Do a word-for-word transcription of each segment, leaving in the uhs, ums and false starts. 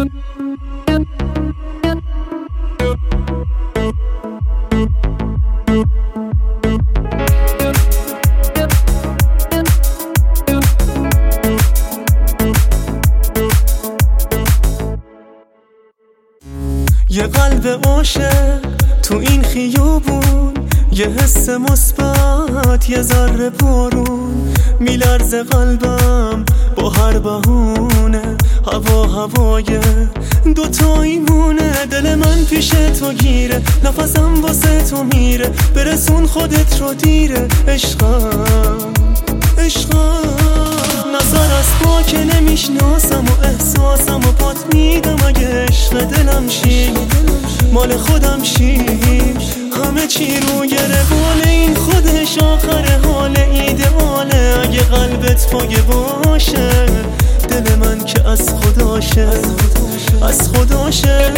یه قلب عاشق تو این خیابون، یه حس مثبت، یه ذره بارون، میلرزه قلبم با هر بهونه، هوا هوای دوتایی مونه، دل من پیش تو گیره، نفسم واسه تو میره، برسون خودت رو دیره، عشقم عشقم نظر از ما که نمیشناسم و احساسم و پات میدم، اگه عشق دلم شی مال خودم شی، همه چی رو گربال این خودش آخر حال ایدئاله، اگه قلبت پاگه باشه دل من که از خداشه از خداشه.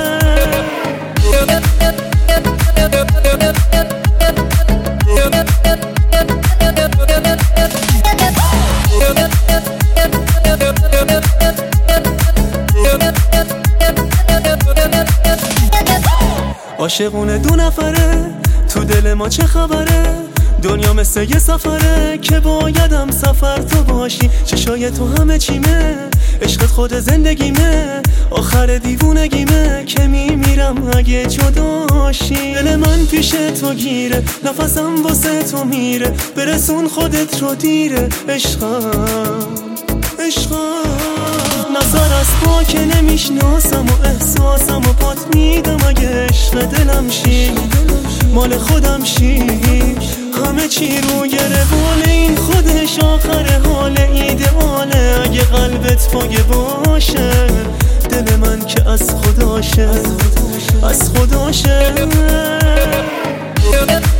عاشقونه دو نفره تو دل ما چه خبره، دنیا مثل یه سفره که بایدم سفر تو باشی، چشای تو همه چیمه، عشقت خود زندگیمه، آخر دیوونگیمه که میمیرم اگه جداشی، دل من پیش تو گیره، نفسم واسه تو میره، برسون خودت رو دیره، عشقم عشقم نظر از ما که نمیشناسم و احساسم و پات میدم، اگه عشق دلم شی مال خودم شی، همه چی رو گربال این خودش آخر حال ایدئاله، اگه قلبت پاگه باشه دل من که از خداشه از خداشه.